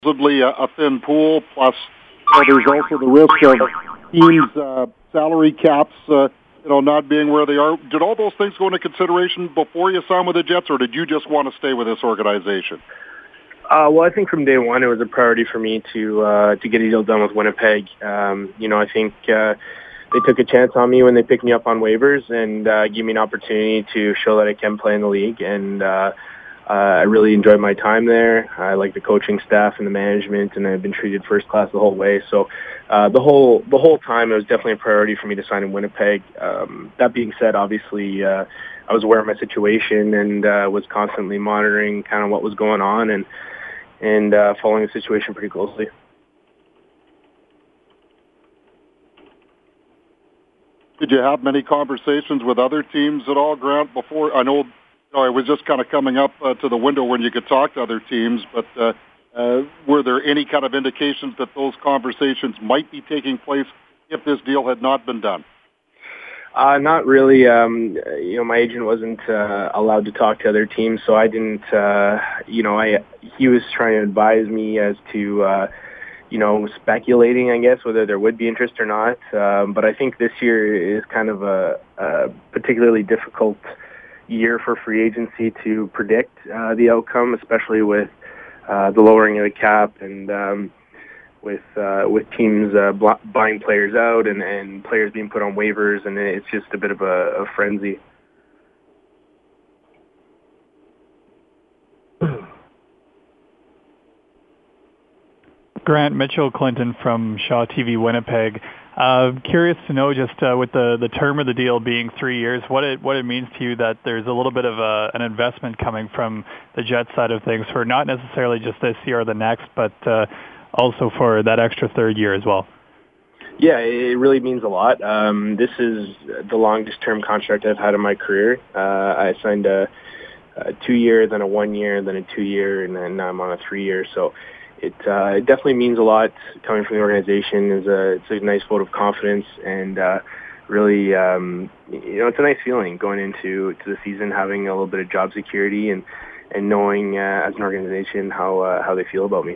supposedly a thin pool, plus there's also the risk of teams' salary caps, not being where they are. Did all those things go into consideration before you signed with the Jets, or did you just want to stay with this organization? Well, I think from day one it was a priority for me to get a deal done with Winnipeg. I think they took a chance on me when they picked me up on waivers and gave me an opportunity to show that I can play in the league. And I really enjoyed my time there. I like the coaching staff and the management, and I've been treated first class the whole way. So the whole time it was definitely a priority for me to sign in Winnipeg. That being said, obviously I was aware of my situation and was constantly monitoring kind of what was going on and following the situation pretty closely. Did you have many conversations with other teams at all, Grant, before? I know it was just kind of coming up to the window when you could talk to other teams, but were there any kind of indications that those conversations might be taking place if this deal had not been done? Not really. My agent wasn't allowed to talk to other teams, so I didn't. He was trying to advise me as to, speculating, I guess, whether there would be interest or not. But I think this year is kind of a particularly difficult year for free agency to predict the outcome, especially with the lowering of the cap and with teams buying players out and players being put on waivers, and it's just a bit of a frenzy. Grant, Mitchell Clinton from Shaw TV Winnipeg. Curious to know, just with the term of the deal being 3 years, what it means to you that there's a little bit of an investment coming from the Jets side of things for not necessarily just this year or the next, but also for that extra third year as well. Yeah, it really means a lot. This is the longest term contract I've had in my career. I signed a 2 year, then a 1 year, then a 2 year, and then I'm on a 3 year. So it definitely means a lot coming from the organization. It's a nice vote of confidence, and really, it's a nice feeling going into the season, having a little bit of job security and knowing as an organization how they feel about me.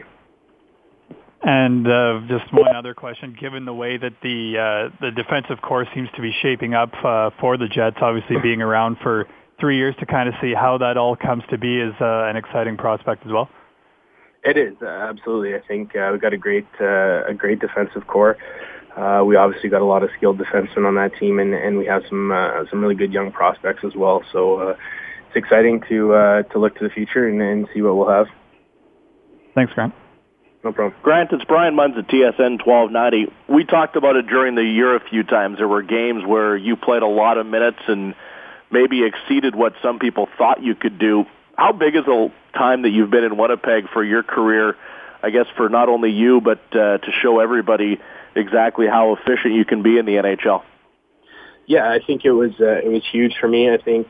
And just one other question, given the way that the defensive core seems to be shaping up for the Jets, obviously being around for 3 years, to kind of see how that all comes to be is an exciting prospect as well. It is, absolutely. I think we've got a great defensive core. We obviously got a lot of skilled defensemen on that team, and we have some really good young prospects as well. So it's exciting to look to the future and see what we'll have. Thanks, Grant. No problem. Grant, it's Brian Munz at TSN 1290. We talked about it during the year a few times. There were games where you played a lot of minutes and maybe exceeded what some people thought you could do. How big is the time that you've been in Winnipeg for your career, I guess, for not only you, but to show everybody exactly how efficient you can be in the NHL? Yeah, I think it was huge for me. I think,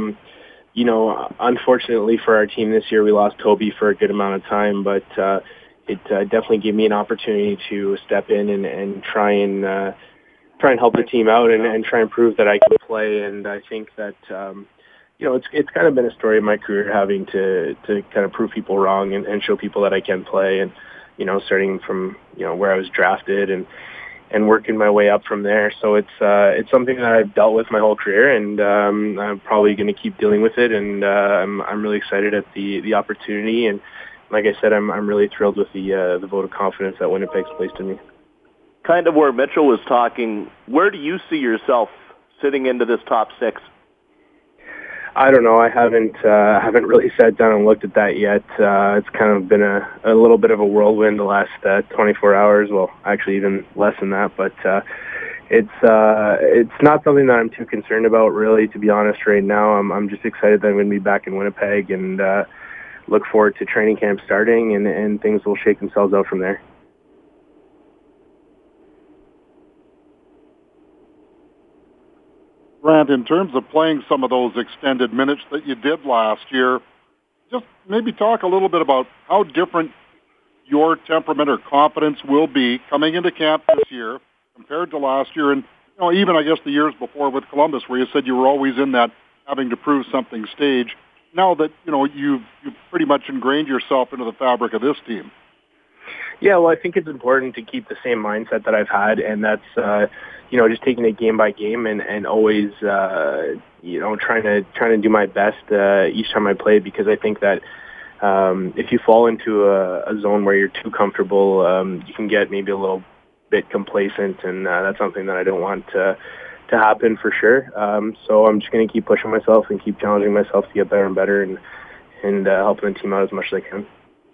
unfortunately for our team this year, we lost Toby for a good amount of time, but it definitely gave me an opportunity to step in and try and help the team out and try and prove that I can play. And I think that, it's kind of been a story of my career, having to kind of prove people wrong and show people that I can play. And, starting from, where I was drafted and working my way up from there. So it's something that I've dealt with my whole career, and I'm probably going to keep dealing with it. And I'm really excited at the opportunity. And like I said, I'm really thrilled with the vote of confidence that Winnipeg's placed in me. Kind of where Mitchell was talking, where do you see yourself sitting into this top six? I don't know. I haven't really sat down and looked at that yet. It's kind of been a little bit of a whirlwind the last 24 hours. Well, actually even less than that. But it's not something that I'm too concerned about, really, to be honest. Right now, I'm just excited that I'm going to be back in Winnipeg and look forward to training camp starting, and things will shake themselves out from there. Grant, in terms of playing some of those extended minutes that you did last year, just maybe talk a little bit about how different your temperament or confidence will be coming into camp this year compared to last year, and even I guess the years before with Columbus, where you said you were always in that having to prove something stage. Now that you've pretty much ingrained yourself into the fabric of this team. Yeah, well, I think it's important to keep the same mindset that I've had, and that's just taking it game by game and always trying to do my best each time I play, because I think that if you fall into a zone where you're too comfortable, you can get maybe a little bit complacent, and that's something that I don't want to happen for sure. So I'm just going to keep pushing myself and keep challenging myself to get better and better, and helping the team out as much as I can.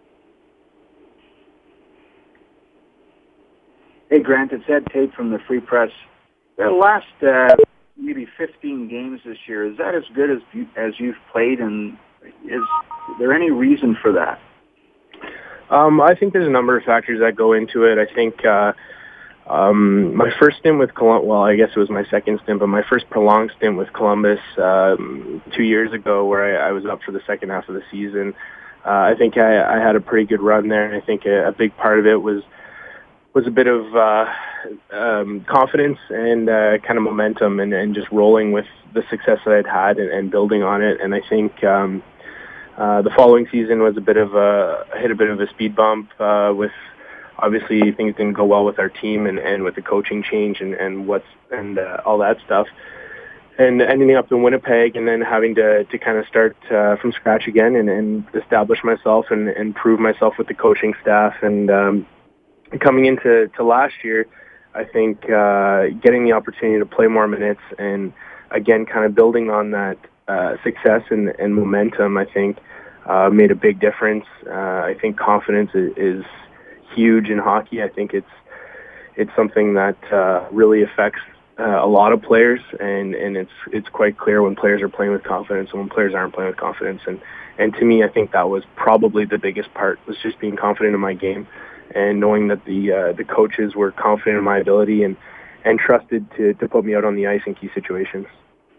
Hey, Grant, it's Ed Tate from the Free Press. The last maybe 15 games this year, is that as good as you've played, and is there any reason for that? I think there's a number of factors that go into it. I think my first stint with Columbus, well, I guess it was my second stint, but my first prolonged stint with Columbus 2 years ago, where I was up for the second half of the season, I think I had a pretty good run there, and I think a big part of it was a bit of confidence and kind of momentum, and just rolling with the success that I'd had and building on it. And I think the following season was hit a bit of a speed bump with, obviously, things didn't go well with our team and with the coaching change and all that stuff. And ending up in Winnipeg, and then having to kind of start from scratch again and establish myself and prove myself with the coaching staff. And coming into last year, I think getting the opportunity to play more minutes and, again, kind of building on that success and momentum, I think, made a big difference. I think confidence is huge in hockey. I think it's something that really affects a lot of players, and it's quite clear when players are playing with confidence and when players aren't playing with confidence. And to me, I think that was probably the biggest part, was just being confident in my game and knowing that the coaches were confident in my ability and trusted to put me out on the ice in key situations.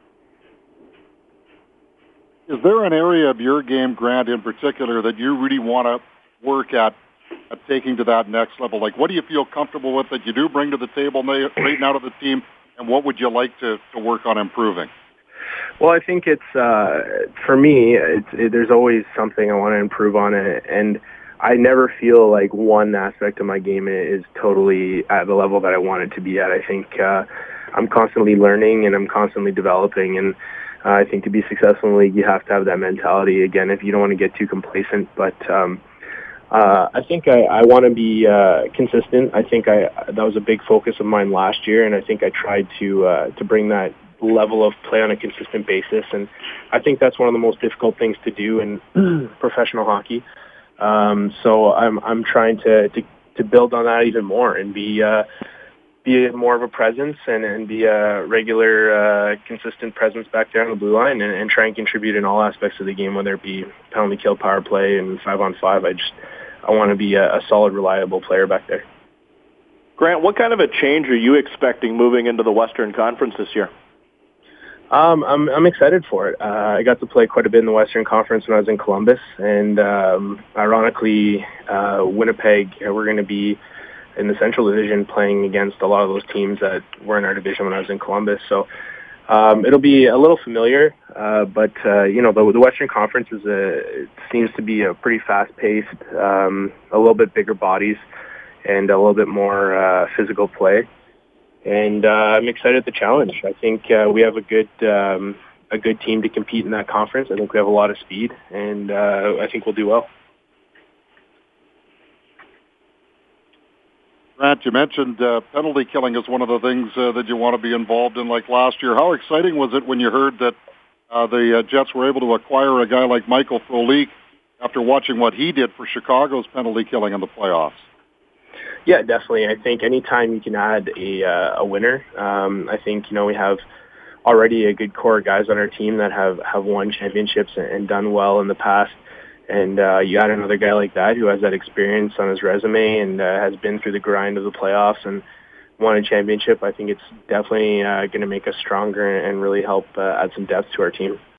Is there an area of your game, Grant, in particular, that you really want to work at taking to that next level? Like, what do you feel comfortable with that you do bring to the table right now to the team, and what would you like to work on improving? Well, I think it's, for me, there's always something I want to improve on, and I never feel like one aspect of my game is totally at the level that I want it to be at. I think I'm constantly learning and I'm constantly developing, and I think to be successful in the league, you have to have that mentality. Again, if you don't want to get too complacent, but I think I want to be consistent. I think that was a big focus of mine last year, and I think I tried to bring that level of play on a consistent basis, and I think that's one of the most difficult things to do in professional hockey. So I'm trying to build on that even more and be more of a presence and be a regular, consistent presence back there on the blue line and try and contribute in all aspects of the game, whether it be penalty kill, power play, and 5-on-5. I want to be a solid, reliable player back there. Grant, what kind of a change are you expecting moving into the Western Conference this year? I'm excited for it. I got to play quite a bit in the Western Conference when I was in Columbus, and ironically, Winnipeg, we're going to be in the Central Division playing against a lot of those teams that were in our division when I was in Columbus. So it'll be a little familiar, but the Western Conference it seems to be a pretty fast-paced, a little bit bigger bodies, and a little bit more physical play. And I'm excited at the challenge. I think we have a good team to compete in that conference. I think we have a lot of speed, and I think we'll do well. Grant, you mentioned penalty killing is one of the things that you want to be involved in like last year. How exciting was it when you heard that the Jets were able to acquire a guy like Michael Frolik after watching what he did for Chicago's penalty killing in the playoffs? Yeah, definitely. I think anytime you can add a winner, I think, we have already a good core of guys on our team that have won championships and done well in the past. And you add another guy like that who has that experience on his resume and has been through the grind of the playoffs and won a championship. I think it's definitely going to make us stronger and really help add some depth to our team.